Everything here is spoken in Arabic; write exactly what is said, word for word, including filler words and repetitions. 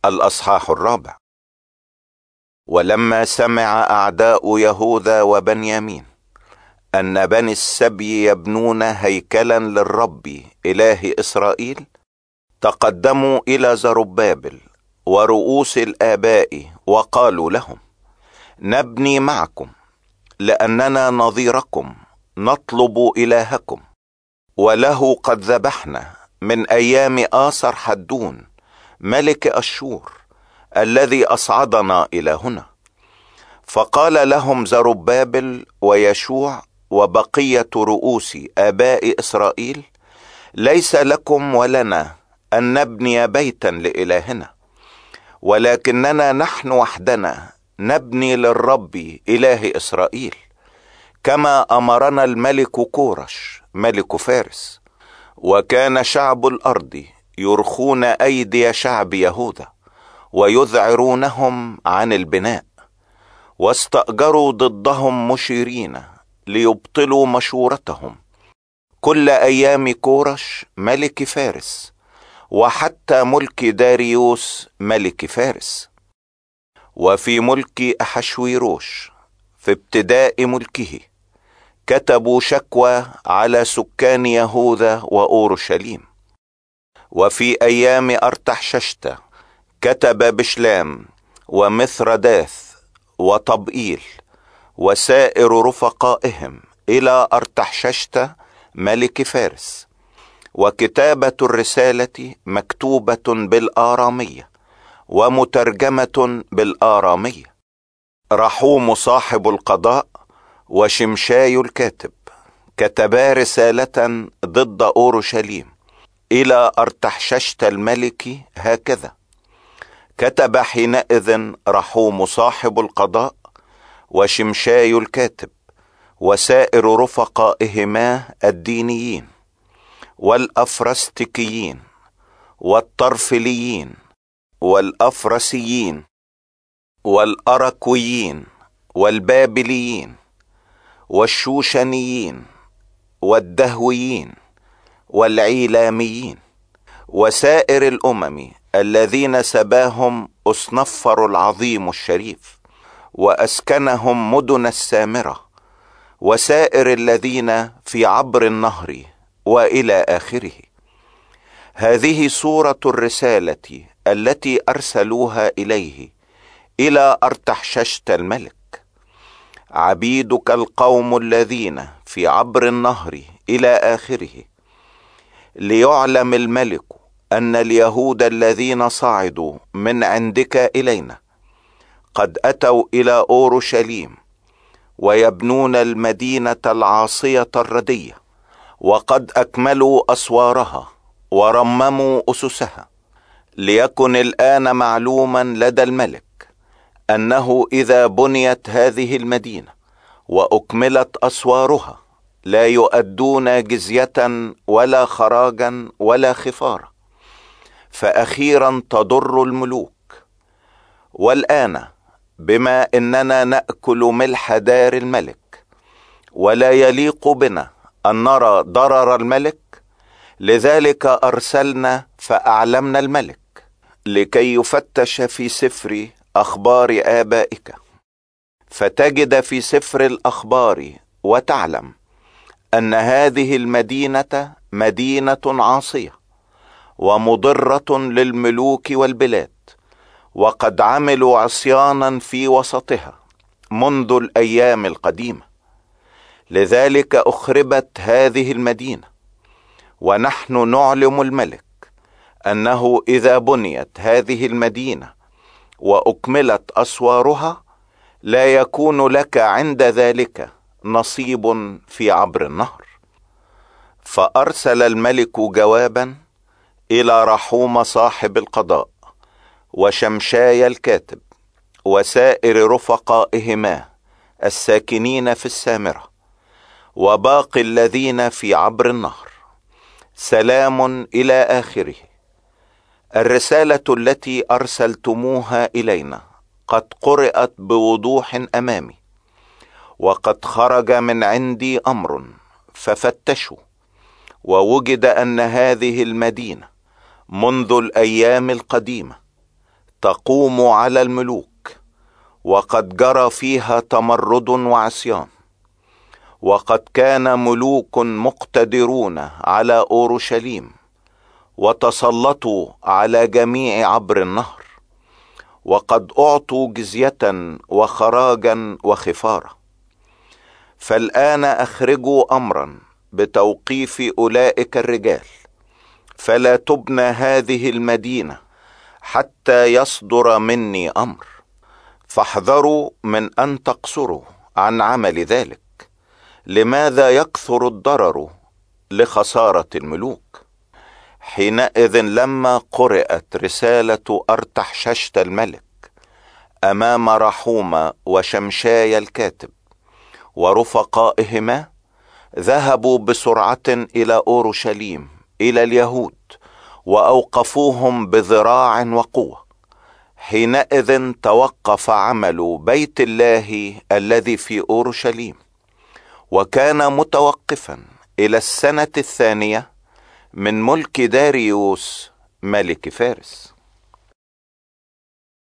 الأصحاح الرابع. ولما سمع أعداء يهوذا وبنيامين أن بني السبي يبنون هيكلا للرب إله إسرائيل، تقدموا إلى زربابل ورؤوس الآباء وقالوا لهم: نبني معكم، لأننا نظيركم نطلب إلهكم، وله قد ذبحنا من أيام آسر حدون ملك أشور الذي أصعدنا إلى هنا. فقال لهم زربابل ويشوع وبقية رؤوس آباء إسرائيل: ليس لكم ولنا أن نبني بيتا لإلهنا، ولكننا نحن وحدنا نبني للرب إله إسرائيل، كما أمرنا الملك كورش ملك فارس. وكان شعب الأرض يرخون أيدي شعب يهوذا ويذعرونهم عن البناء، واستأجروا ضدهم مشيرين ليبطلوا مشورتهم كل أيام كورش ملك فارس، وحتى ملك داريوس ملك فارس. وفي ملك أحشويروش في ابتداء ملكه كتبوا شكوى على سكان يهوذا وأورشليم. وفي أيام أرتحششت كتب بشلام ومثرداث وطبئيل وسائر رفقائهم إلى أرتحششت ملك فارس. وكتابة الرسالة مكتوبة بالآرامية ومترجمة بالآرامية. رحوم صاحب القضاء وشمشاي الكاتب كتبا رسالة ضد أورشليم إلى أرتحششت الملك هكذا: كتب حينئذ رحوم صاحب القضاء وشمشاي الكاتب وسائر رفقائهما الدينيين والأفرستكيين والطرفليين والأفرسيين والأركويين والبابليين والشوشنيين والدهويين والعيلاميين وسائر الأمم الذين سباهم أصنفر العظيم الشريف وأسكنهم مدن السامرة، وسائر الذين في عبر النهر وإلى آخره. هذه صورة الرسالة التي أرسلوها إليه إلى أرتحششت الملك: عبيدك القوم الذين في عبر النهر إلى آخره، ليعلم الملك أن اليهود الذين صعدوا من عندك إلينا قد أتوا إلى أورشليم ويبنون المدينة العاصية الردية، وقد أكملوا أسوارها ورمموا أسسها. ليكن الآن معلوما لدى الملك أنه إذا بنيت هذه المدينة وأكملت أسوارها لا يؤدون جزية ولا خراجا ولا خفارة، فأخيرا تضر الملوك. والآن بما إننا نأكل ملح دار الملك ولا يليق بنا أن نرى ضرر الملك، لذلك أرسلنا فأعلمنا الملك لكي يفتش في سفر أخبار آبائك، فتجد في سفر الأخبار وتعلم أن هذه المدينة مدينة عاصية ومضرة للملوك والبلاد، وقد عملوا عصيانا في وسطها منذ الأيام القديمة. لذلك أخربت هذه المدينة، ونحن نعلم الملك أنه إذا بنيت هذه المدينة وأكملت أسوارها لا يكون لك عند ذلك نصيب في عبر النهر. فأرسل الملك جوابا إلى رحوم صاحب القضاء وشمشاي الكاتب وسائر رفقائهما الساكنين في السامرة وباقي الذين في عبر النهر: سلام إلى آخره. الرسالة التي أرسلتموها إلينا قد قرأت بوضوح أمامي، وقد خرج من عندي أمر ففتشوا، ووجد أن هذه المدينة منذ الأيام القديمة تقوم على الملوك، وقد جرى فيها تمرد وعصيان، وقد كان ملوك مقتدرون على أورشليم وتسلطوا على جميع عبر النهر، وقد أعطوا جزية وخراجا وخفارة. فالآن أخرجوا أمرا بتوقيف أولئك الرجال، فلا تبنى هذه المدينة حتى يصدر مني أمر، فاحذروا من أن تقصروا عن عمل ذلك. لماذا يكثر الضرر لخسارة الملوك؟ حينئذ لما قرأت رسالة أرتحششت الملك أمام رحومة وشمشاي الكاتب ورفقائهما، ذهبوا بسرعة إلى أورشليم إلى اليهود وأوقفوهم بذراع وقوة. حينئذ توقف عمل بيت الله الذي في أورشليم، وكان متوقفا إلى السنة الثانية من ملك داريوس ملك فارس.